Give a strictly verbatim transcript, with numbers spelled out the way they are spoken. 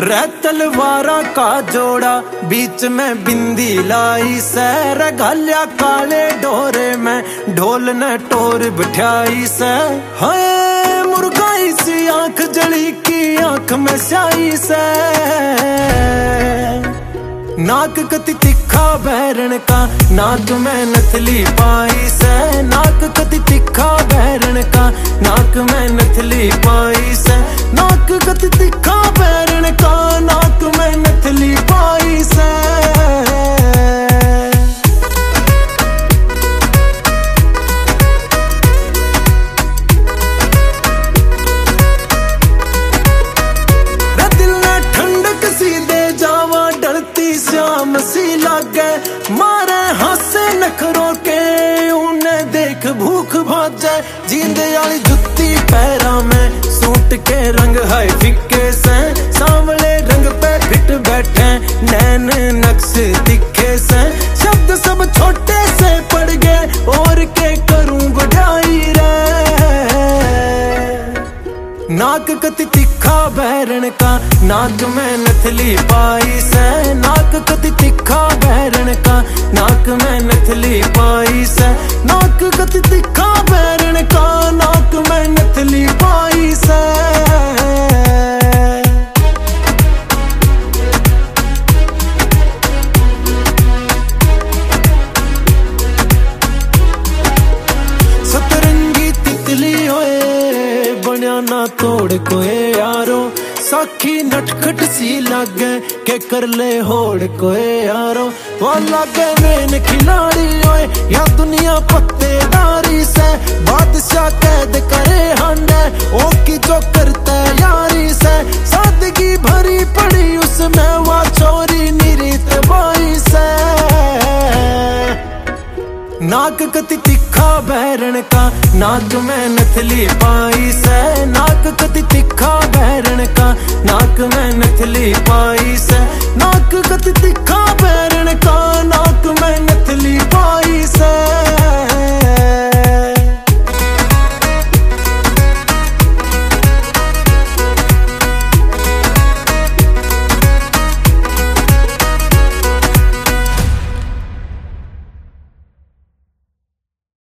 रे तलवारा का जोड़ा बीच में बिंदी लाई सैर गालिया काले डोरे में ढोल न टोर बिठाई से। हाय मुर्गाई सी आंख जली की आंख में स्याही से। नाक कति तिखा बैरन का नाक में नथली पाई से। नाक कति तिखा बैरन का नाक में नथली पाई से। नाक कति तिखा बैरन का नाक में नथली पाई से। श्याम सी लागे मारे हासे नखरों के उन्हें देख भूख भाजे। जींदे वाली जुत्ती पैरा में सूट के रंग है फिक्के से। सांवले रंग पे फिट बैठे नैन नक्श दिखे से। शब्द सब छोटे से पड़ गए और के करूं बढ़ाई रे। नाक कति तिखा बैरन का नाक में नथली पाई से। नाक कति तिखा बैरन का नाक में नथली पाई से। नाक कति तिखा बैरन का नाक में नथली पाई से। सतरंगी तितली होए बनिया ना तोड़ कोए यारो। साखी नटखट सी लागे के कर ले होड़ कोए यारो। वो लागे मेन खिलाड़ी होए या दुनिया पत्तेदारी से। बादशाह कैद करे हांडे ओ की जो करते यारी से। सादगी भरी पड़ी उसमें वो चोरी निरीत बाई से। नाक कति तिखा बैरन का नाक में नथली पाई से। नाक कति तिखा बैरन का नाक में नथली पाई।